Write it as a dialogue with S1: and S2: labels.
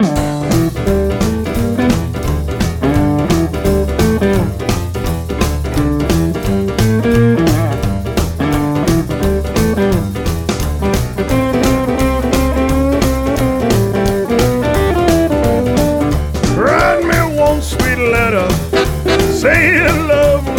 S1: Write me one sweet letter, say you love